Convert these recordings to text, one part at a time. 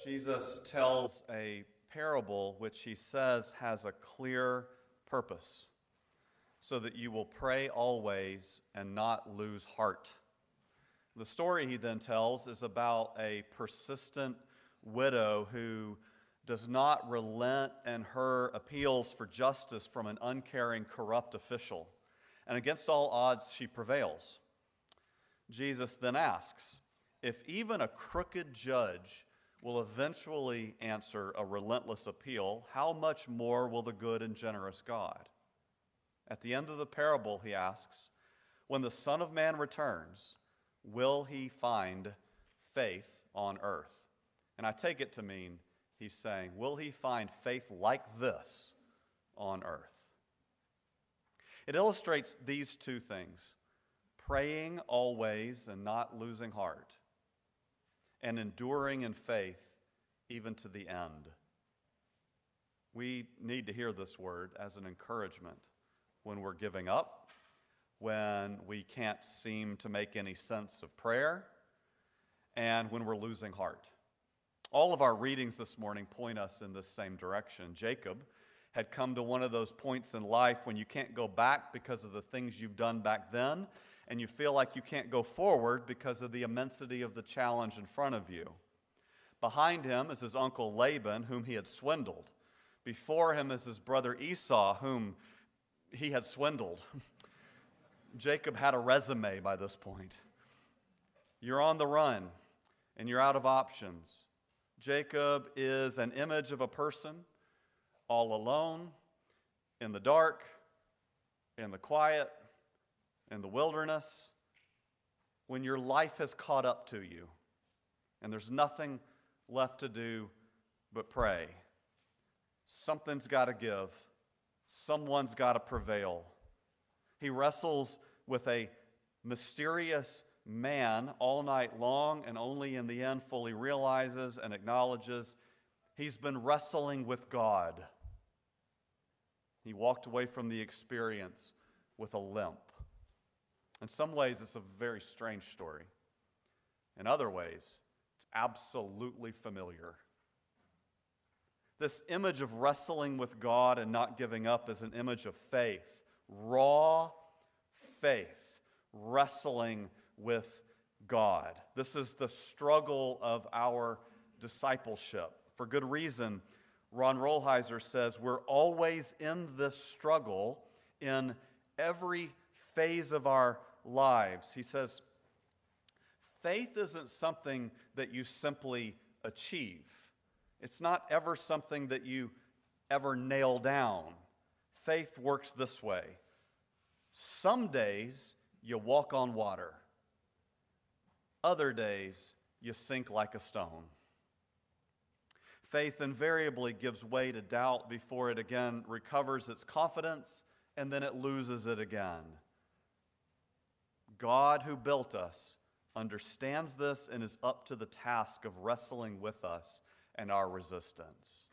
Jesus tells a parable which he says has a clear purpose, so that you will pray always and not lose heart. The story he then tells is about a persistent widow who does not relent in her appeals for justice from an uncaring, corrupt official. And against all odds, she prevails. Jesus then asks, if even a crooked judge will eventually answer a relentless appeal, how much more will the good and generous God? At the end of the parable, he asks, when the Son of Man returns, will he find faith on earth? And I take it to mean he's saying, will he find faith like this on earth? It illustrates these two things: praying always and not losing heart, and enduring in faith even to the end. We need to hear this word as an encouragement when we're giving up, when we can't seem to make any sense of prayer, and when we're losing heart. All of our readings this morning point us in this same direction. Jacob had come to one of those points in life when you can't go back because of the things you've done back then, and you feel like you can't go forward because of the immensity of the challenge in front of you. Behind him is his uncle Laban, whom he had swindled. Before him is his brother Esau, whom he had swindled. Jacob had a resume by this point. You're on the run, and you're out of options. Jacob is an image of a person all alone, in the dark, in the quiet, in the wilderness, when your life has caught up to you and there's nothing left to do but pray. Something's got to give. Someone's got to prevail. He wrestles with a mysterious man all night long, and only in the end fully realizes and acknowledges he's been wrestling with God. He walked away from the experience with a limp. In some ways, it's a very strange story. In other ways, it's absolutely familiar. This image of wrestling with God and not giving up is an image of faith, raw faith, wrestling with God. This is the struggle of our discipleship. For good reason, Ron Rolheiser says we're always in this struggle in every phase of our lives. He says, faith isn't something that you simply achieve. It's not ever something that you ever nail down. Faith works this way. Some days you walk on water. Other days you sink like a stone. Faith invariably gives way to doubt before it again recovers its confidence, and then it loses it again. God, who built us, understands this and is up to the task of wrestling with us and our resistance.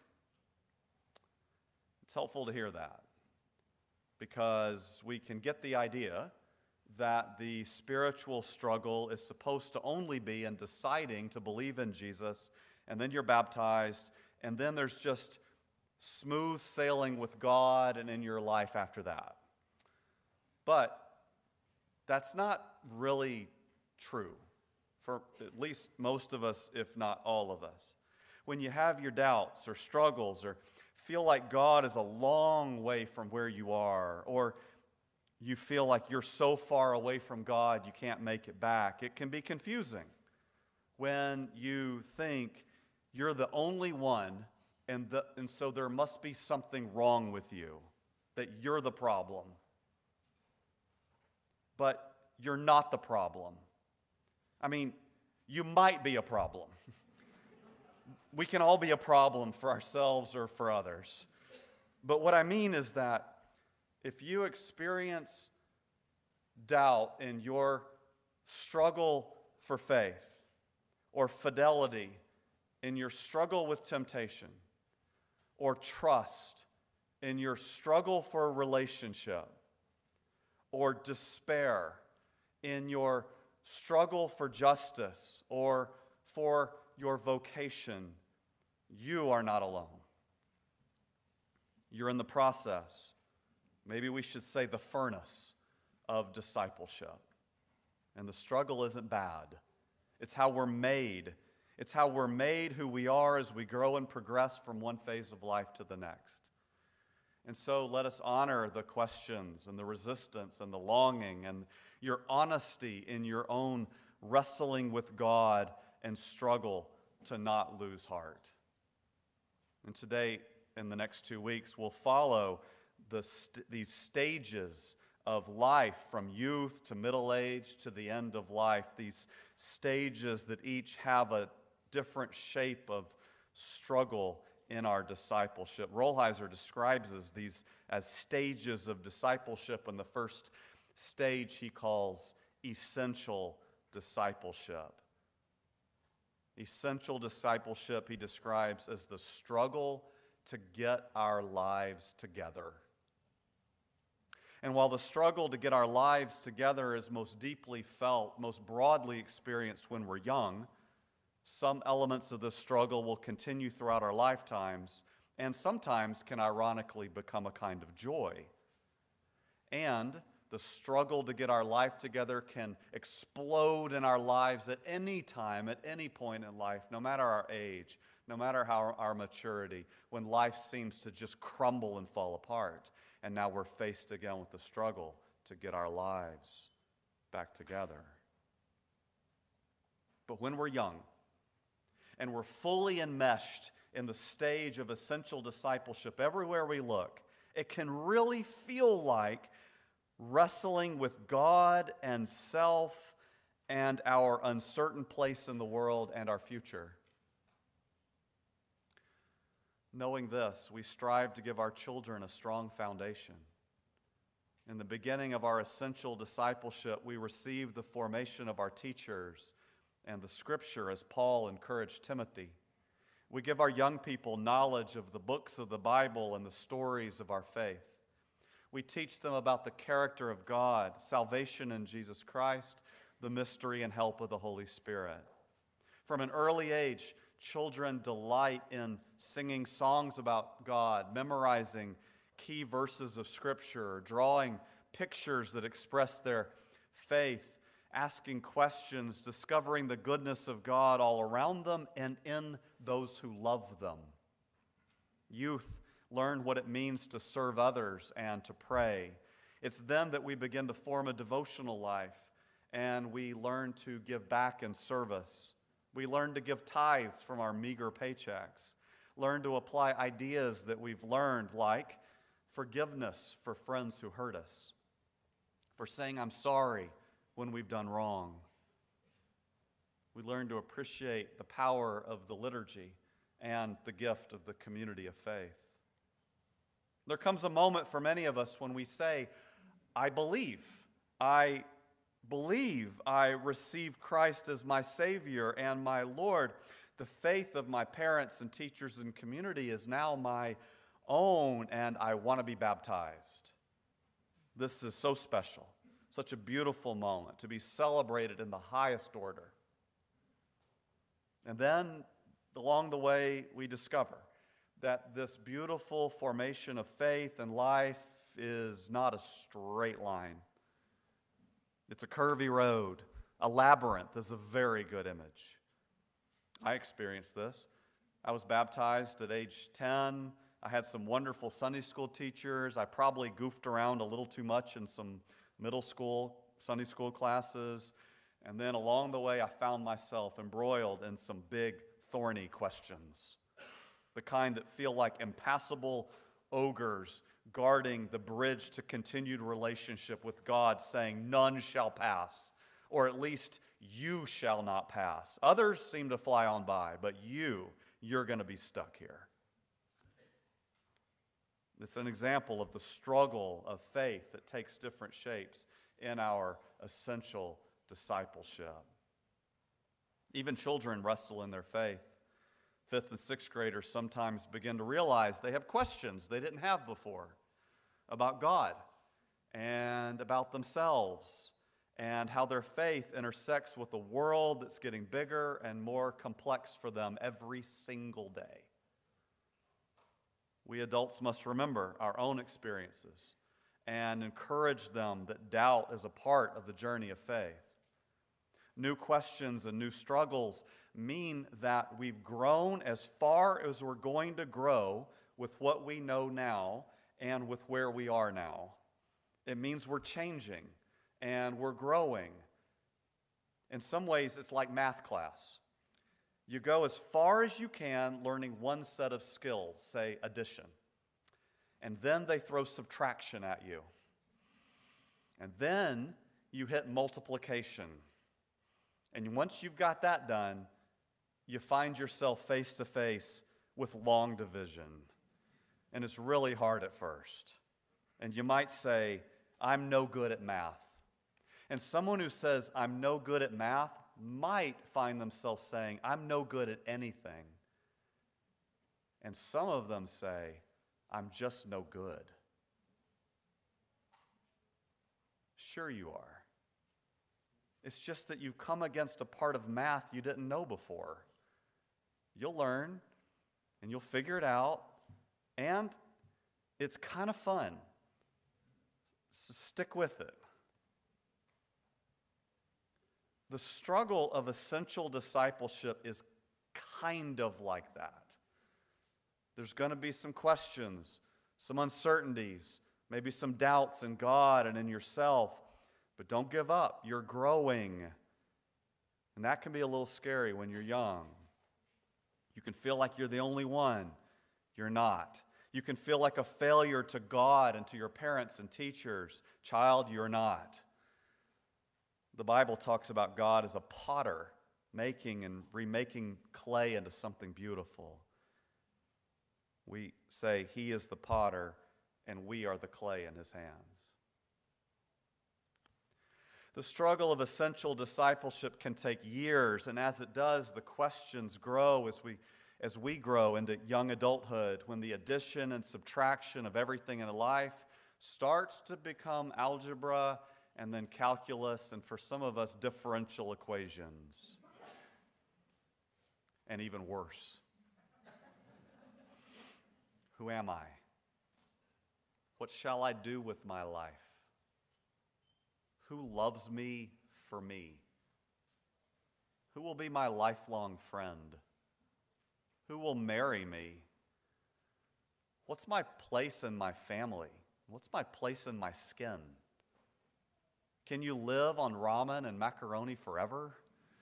It's helpful to hear that, because we can get the idea that the spiritual struggle is supposed to only be in deciding to believe in Jesus, and then you're baptized, and then there's just smooth sailing with God and in your life after that. But that's not really true for at least most of us, if not all of us. When you have your doubts or struggles or feel like God is a long way from where you are, or you feel like you're so far away from God you can't make it back, it can be confusing when you think you're the only one, and so there must be something wrong with you, that you're the problem. But you're not the problem. I mean, you might be a problem. We can all be a problem for ourselves or for others. But what I mean is that if you experience doubt in your struggle for faith, or fidelity in your struggle with temptation, or trust in your struggle for a relationship, or despair in your struggle for justice or for your vocation You are not alone. You're in the process. Maybe we should say the furnace of discipleship. And the struggle isn't bad. It's how we're made. It's how we're made who we are as we grow and progress from one phase of life to the next. And so let us honor the questions and the resistance and the longing and your honesty in your own wrestling with God and struggle to not lose heart. And today, in the next 2 weeks, we'll follow these stages of life from youth to middle age to the end of life, these stages that each have a different shape of struggle in our discipleship. Rolheiser describes these as stages of discipleship, and the first stage he calls essential discipleship. Essential discipleship he describes as the struggle to get our lives together. And while the struggle to get our lives together is most deeply felt, most broadly experienced when we're young, some elements of this struggle will continue throughout our lifetimes and sometimes can ironically become a kind of joy. And the struggle to get our life together can explode in our lives at any time, at any point in life, no matter our age, no matter how our maturity, when life seems to just crumble and fall apart. And now we're faced again with the struggle to get our lives back together. But when we're young and we're fully enmeshed in the stage of essential discipleship everywhere we look, it can really feel like wrestling with God and self and our uncertain place in the world and our future. Knowing this, we strive to give our children a strong foundation. In the beginning of our essential discipleship, we receive the formation of our teachers and the Scripture as Paul encouraged Timothy. We give our young people knowledge of the books of the Bible and the stories of our faith. We teach them about the character of God, salvation in Jesus Christ, the mystery and help of the Holy Spirit. From an early age, children delight in singing songs about God, memorizing key verses of Scripture, drawing pictures that express their faith, asking questions, discovering the goodness of God all around them and in those who love them. Youth learn what it means to serve others and to pray. It's then that we begin to form a devotional life and we learn to give back in service. We learn to give tithes from our meager paychecks, learn to apply ideas that we've learned, like forgiveness for friends who hurt us, for saying I'm sorry when we've done wrong. We learn to appreciate the power of the liturgy and the gift of the community of faith. There comes a moment for many of us when we say, I believe I receive Christ as my Savior and my Lord. The faith of my parents and teachers and community is now my own, and I want to be baptized. This is so special, such a beautiful moment to be celebrated in the highest order. And then, along the way, we discover that this beautiful formation of faith and life is not a straight line. It's a curvy road. A labyrinth is a very good image. I experienced this. I was baptized at age 10. I had some wonderful Sunday school teachers. I probably goofed around a little too much in some middle school Sunday school classes. And then along the way, I found myself embroiled in some big, thorny questions. The kind that feel like impassable ogres guarding the bridge to continued relationship with God, saying, none shall pass, or at least you shall not pass. Others seem to fly on by, but you're going to be stuck here. It's an example of the struggle of faith that takes different shapes in our essential discipleship. Even children wrestle in their faith. 5th and 6th graders sometimes begin to realize they have questions they didn't have before about God and about themselves and how their faith intersects with a world that's getting bigger and more complex for them every single day. We adults must remember our own experiences and encourage them that doubt is a part of the journey of faith. New questions and new struggles mean that we've grown as far as we're going to grow with what we know now and with where we are now. It means we're changing and we're growing. In some ways, it's like math class. You go as far as you can learning one set of skills, say addition. And then they throw subtraction at you. And then you hit multiplication. And once you've got that done, you find yourself face to face with long division. And it's really hard at first. And you might say, I'm no good at math. And someone who says, I'm no good at math, might find themselves saying, I'm no good at anything. And some of them say, I'm just no good. Sure you are. It's just that you've come against a part of math you didn't know before. You'll learn, and you'll figure it out, and it's kind of fun. So stick with it. The struggle of essential discipleship is kind of like that. There's going to be some questions, some uncertainties, maybe some doubts in God and in yourself, but don't give up. You're growing. And that can be a little scary when you're young. You can feel like you're the only one. You're not. You can feel like a failure to God and to your parents and teachers. Child, you're not. The Bible talks about God as a potter, making and remaking clay into something beautiful. We say He is the potter and we are the clay in His hands. The struggle of essential discipleship can take years, and as it does, the questions grow as we grow into young adulthood, when the addition and subtraction of everything in life starts to become algebra and then calculus, and for some of us, differential equations. And even worse. Who am I? What shall I do with my life? Who loves me for me? Who will be my lifelong friend? Who will marry me? What's my place in my family? What's my place in my skin? Can you live on ramen and macaroni forever?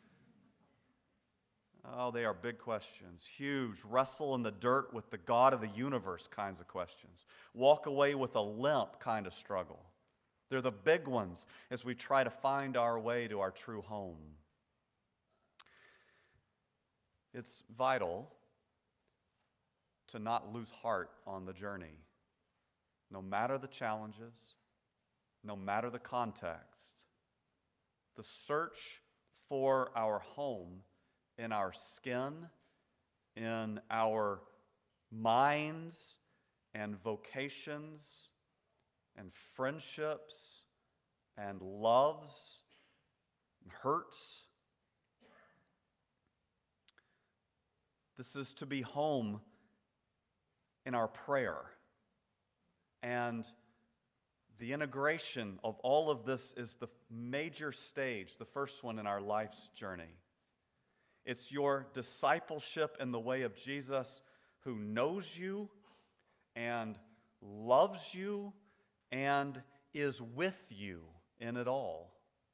Oh, they are big questions, huge, wrestle in the dirt with the God of the universe kinds of questions. Walk away with a limp kind of struggle. They're the big ones as we try to find our way to our true home. It's vital to not lose heart on the journey, no matter the challenges, no matter the context. The search for our home in our skin, in our minds and vocations and friendships and loves and hurts. This is to be home in our prayer. And the integration of all of this is the major stage, the first one in our life's journey. It's your discipleship in the way of Jesus, who knows you and loves you and is with you in it all.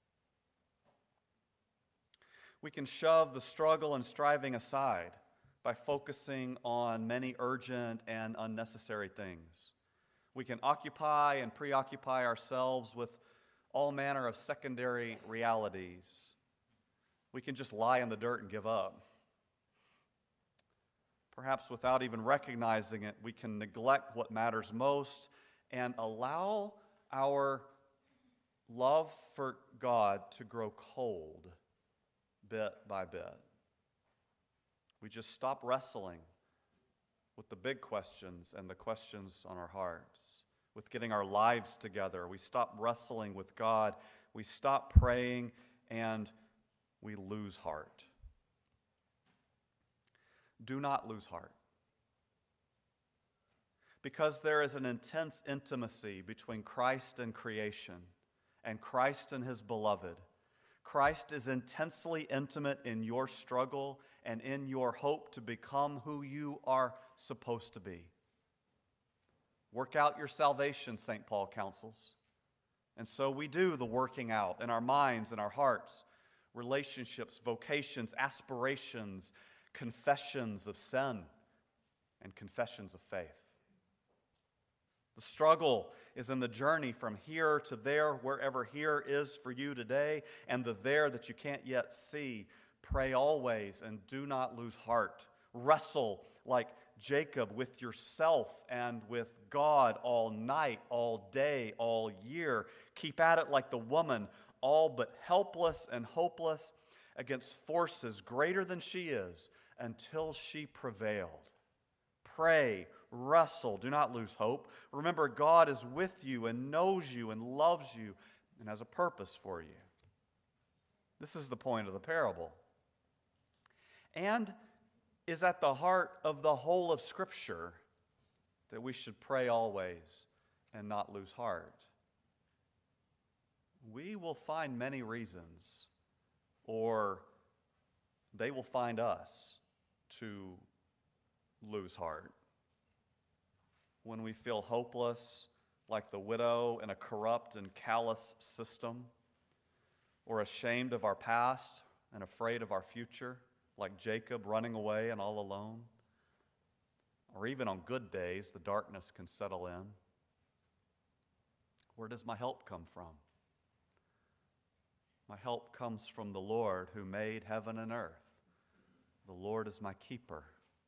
We can shove the struggle and striving aside by focusing on many urgent and unnecessary things. We can occupy and preoccupy ourselves with all manner of secondary realities. We can just lie in the dirt and give up. Perhaps without even recognizing it, we can neglect what matters most and allow our love for God to grow cold bit by bit. We just stop wrestling with the big questions and the questions on our hearts, with getting our lives together. We stop wrestling with God. We stop praying, and we lose heart. Do not lose heart. Because there is an intense intimacy between Christ and creation and Christ and his beloved. Christ is intensely intimate in your struggle and in your hope to become who you are supposed to be. Work out your salvation, St. Paul counsels. And so we do the working out in our minds and our hearts, relationships, vocations, aspirations, confessions of sin, and confessions of faith. The struggle is in the journey from here to there, wherever here is for you today, and the there that you can't yet see. Pray always and do not lose heart. Wrestle like Jacob with yourself and with God all night, all day, all year. Keep at it like the woman, all but helpless and hopeless against forces greater than she is until she prevailed. Pray, wrestle, do not lose hope. Remember, God is with you and knows you and loves you and has a purpose for you. This is the point of the parable. And is at the heart of the whole of Scripture that we should pray always and not lose heart. We will find many reasons, or they will find us, to lose heart. When we feel hopeless, like the widow in a corrupt and callous system, or ashamed of our past and afraid of our future, like Jacob running away and all alone. Or even on good days, the darkness can settle in. Where does my help come from? My help comes from the Lord who made heaven and earth. The Lord is my keeper.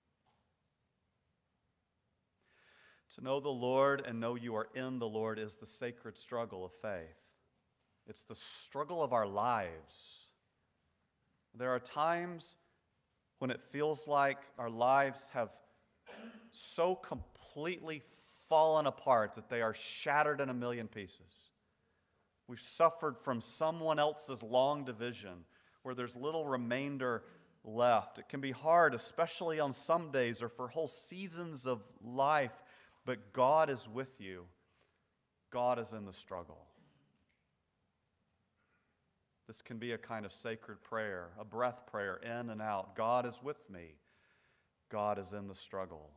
To know the Lord and know you are in the Lord is the sacred struggle of faith. It's the struggle of our lives. There are times when it feels like our lives have so completely fallen apart that they are shattered in a million pieces. We've suffered from someone else's long division where there's little remainder left. It can be hard, especially on some days or for whole seasons of life, but God is with you. God is in the struggle. This can be a kind of sacred prayer, a breath prayer in and out. God is with me. God is in the struggle.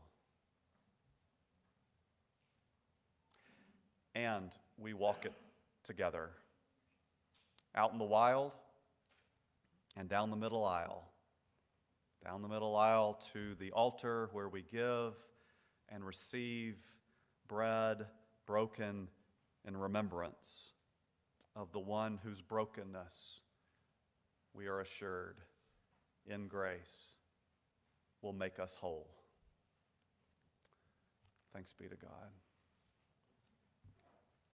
And we walk it together. Out in the wild and down the middle aisle. Down the middle aisle to the altar where we give and receive bread broken in remembrance of the one whose brokenness, we are assured, in grace, will make us whole. Thanks be to God.